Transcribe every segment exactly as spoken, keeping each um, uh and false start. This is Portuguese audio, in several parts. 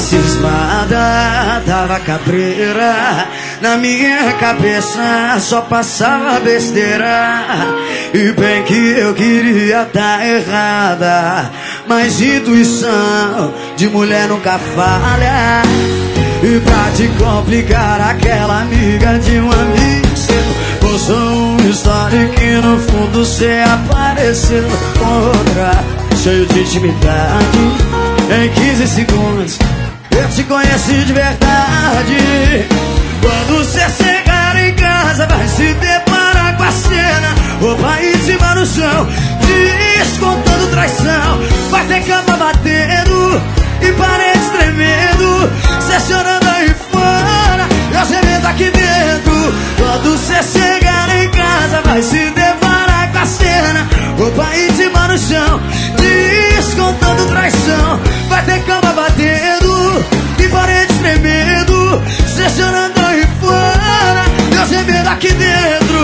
cismada, tava cabreira. Na minha cabeça só passava besteira. E bem que eu queria tá errada, mas intuição de mulher nunca falha. E pra te complicar, aquela amiga de um amigo seu postou uma história que no fundo cê apareceu com outra, cheio de intimidade. Em quinze segundos eu te conheci de verdade. Quando cê chegar em casa vai se deparar com a cena, roupa íntima no chão, descontando traição. Vai ter cama batendo e paredes tremendo, cê chorando aí fora, eu gemendo aqui dentro. Quando cê chegar em casa vai se deparar com a cena, roupa íntima no chão, descontando traição. Vai ter cama batendo e paredes tremendo, cê chorando aí fora, eu gemendo aqui dentro.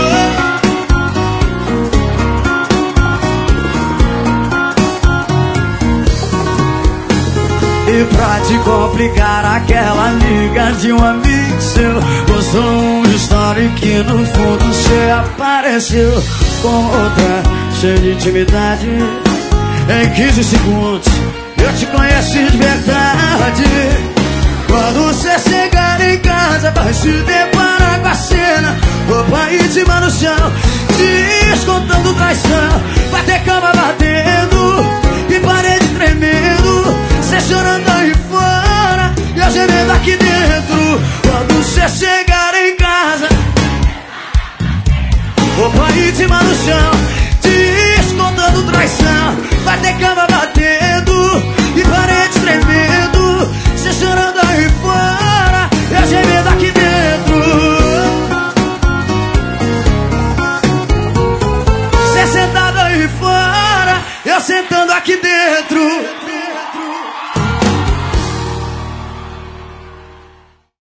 E pra te complicar, aquela amiga de um amigo seu postou uma história que no fundo cê apareceu com outra, cheia de intimidade. Em quinze segundos eu te conheci de verdade. Quando cê chegar em casa vai se deparar com a cena, roupa íntima no chão, descontando traição. Vai ter cama batendo e parede tremendo, cê chorando aí fora e eu gemendo aqui dentro. Quando cê chegar em casa, roupa íntima no chão, descontando traição. Vai ter cama batendo e paredes tremendo, cê chorando aí fora, eu gemendo aqui dentro. Cê sentado aí fora, eu sentando aqui dentro.